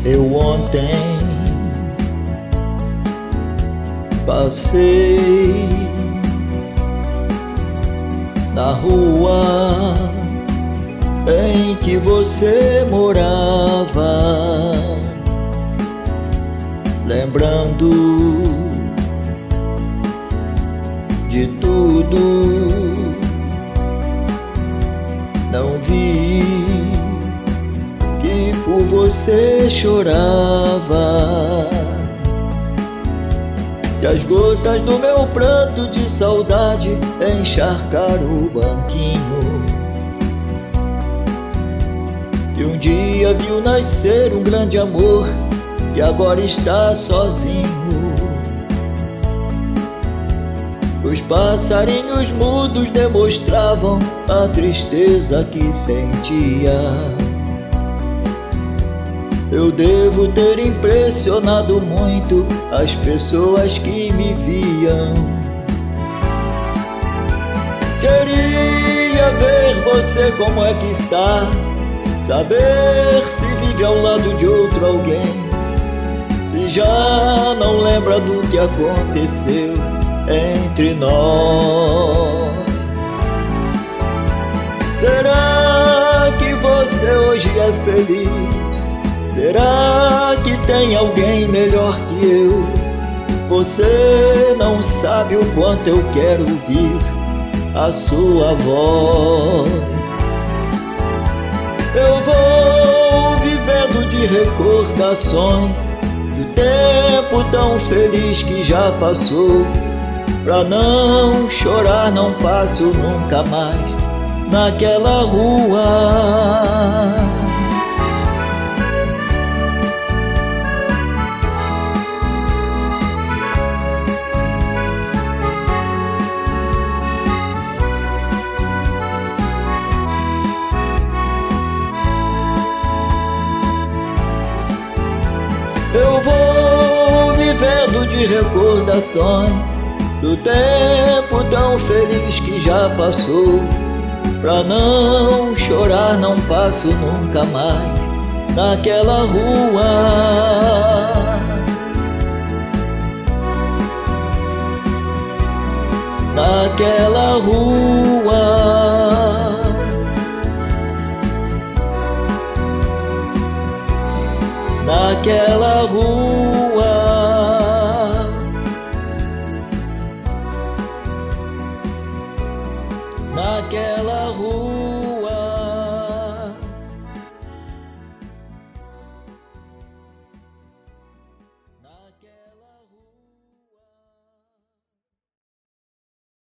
Eu ontem passei na rua em que você morava, lembrando de tudo. Não vi que por você chorava, e as gotas do meu pranto de saudade encharcaram o banquinho. E um dia viu nascer um grande amor que agora está sozinho. Os passarinhos mudos demonstravam a tristeza que sentia. Eu devo ter impressionado muito as pessoas que me viam. Queria ver você como é que está, saber se vive ao lado de outro alguém, se já não lembra do que aconteceu entre nós. Será que você hoje é feliz? Será que tem alguém melhor que eu? Você não sabe o quanto eu quero ouvir a sua voz. Eu vou vivendo de recordações do tempo tão feliz que já passou. Pra não chorar não passo nunca mais naquela rua. Eu vou vivendo de recordações do tempo tão feliz que já passou. Pra não chorar não passo nunca mais naquela rua. Naquela rua. Naquela rua. Naquela rua.